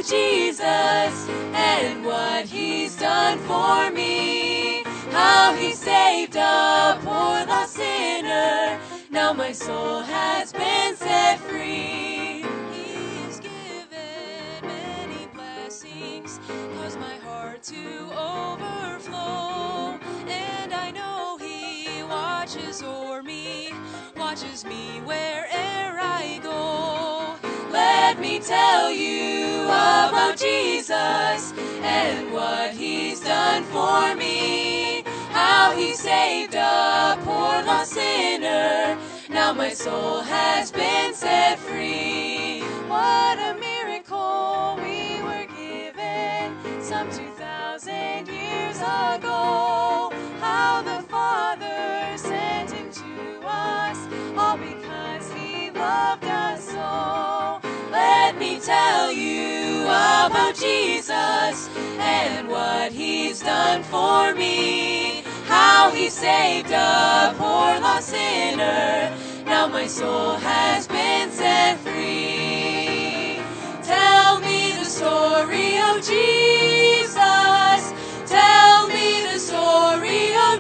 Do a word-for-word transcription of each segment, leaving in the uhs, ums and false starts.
Jesus and what he's done for me. How he saved a poor lost sinner. Now my soul has been set free. He's given many blessings, caused my heart to overflow. And I know he watches o'er me, watches me where'er I go. Let me tell you about Jesus and what he's done for me. How he saved a poor lost sinner. Now my soul has been set free. What a miracle we were given some two thousand years ago. How the Father sent him to us, all because he loved us so. Let me tell you about Jesus and what he's done for me. How he saved a poor lost sinner. Now my soul has been set free. Tell me the story of Jesus. Tell me the story of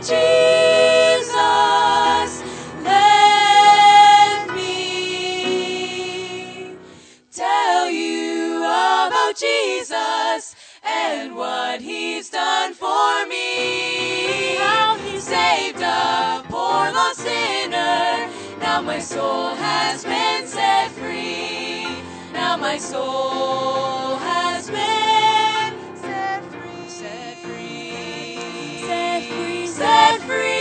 Jesus. Let me tell you about Jesus and what he's done for me. How he saved a poor lost sinner. Now my soul has been set free. Now my soul has been set free. Set free. Set free. Set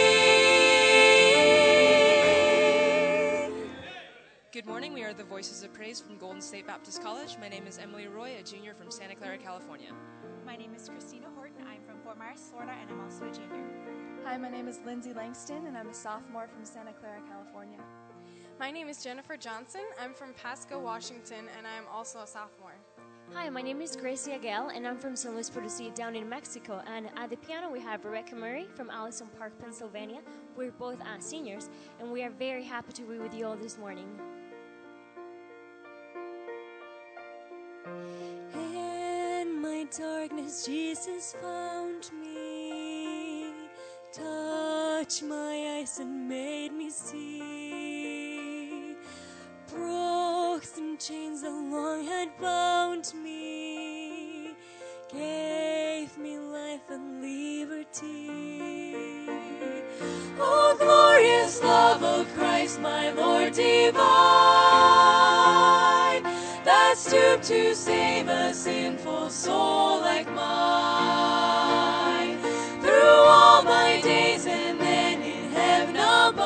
free. Good morning. We are the Voices of Praise from Golden State Baptist College. My name is Emily Roy, a junior from Santa Clara, California. My name is Christina Horton. I'm from Fort Myers, Florida, and I'm also a junior. Hi, my name is Lindsay Langston, and I'm a sophomore from Santa Clara, California. My name is Jennifer Johnson. I'm from Pasco, Washington, and I'm also a sophomore. Hi, my name is Gracia Gale, and I'm from San Luis Potosí down in Mexico. And at the piano, we have Rebecca Murray from Allison Park, Pennsylvania. We're both uh, seniors, and we are very happy to be with you all this morning. In my darkness, Jesus found me, touched my eyes and made me see, broke some chains that long had bound me, gave me life and liberty. Oh, glorious love of Christ, my Lord divine, that stooped to save a sinful soul like mine. Through all my days and then in heaven above,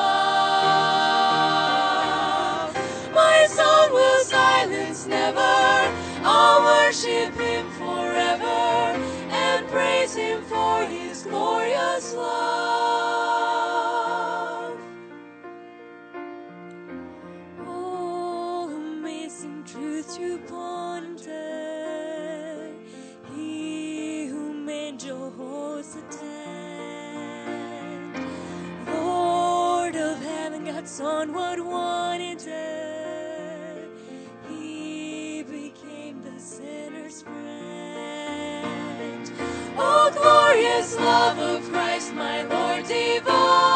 my song will silence never. I'll worship him forever and praise him for his glorious love. Oh, amazing truth to ponder, he who made Jehoshaphat, Lord of heaven, God's Son, what wanted it, he became the sinner's friend. Oh, glorious love of Christ, my Lord divine,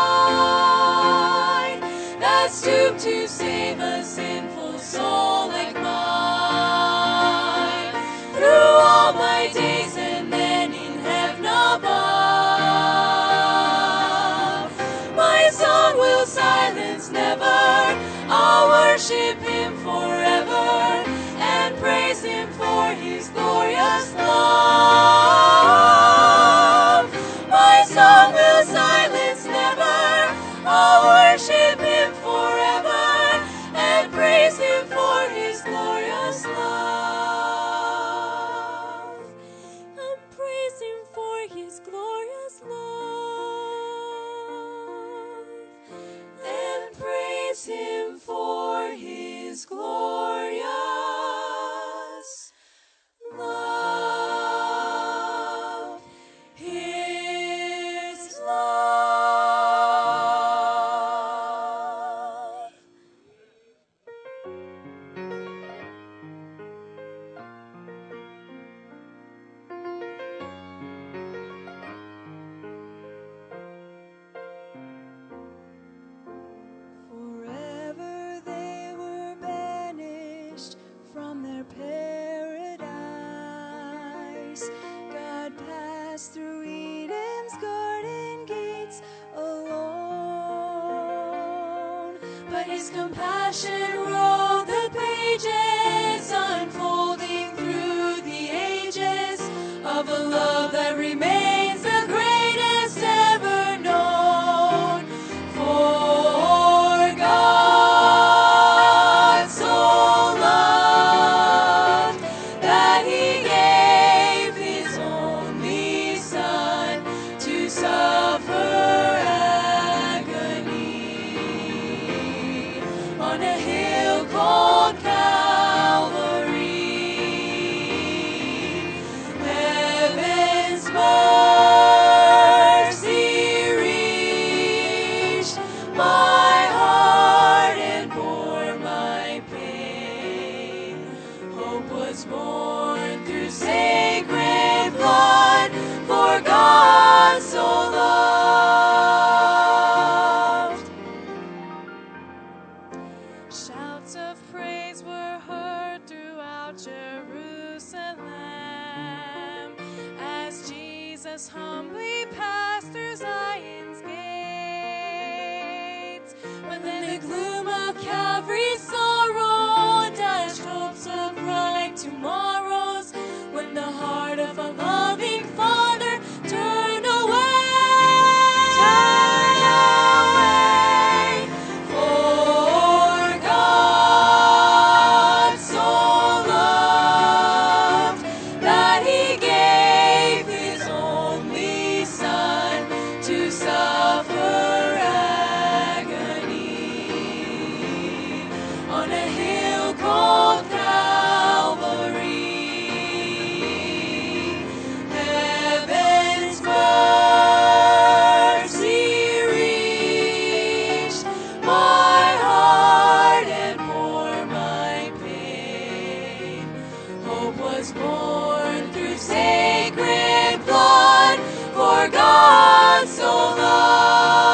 that stooped to save a sinful soul like mine. Through all my days and then in heaven above, my song will silence never. I'll worship him forever and praise him for his glorious love. My song will silence never. I'll worship him forever and praise him for his glorious love. And praise him for his glorious love. And praise him for his glory. from their paradise. God passed through Eden's garden gates alone, but his compassion wrote the pages, unfolding through the ages of a love that remains the greatest ever known. For God so loved that he gave his only Son to suffer agony on a hill called Calvary. Heaven's mercy reached my heart and bore my pain. Hope was born through sacred blood, for God so loved. Shouts of praise were heard throughout Jerusalem as Jesus humbly passed through Zion's gates. But then the gloom of Calvary's sorrow dashed hopes of bright tomorrows, when the heart of a loving Father turned away. Turned away. For God so loved that he gave his only Son to suffer agony on a hill called Calvary. Heaven's mercy reached my heart and bore my pain. Hope was born through sacred blood, for God so loved.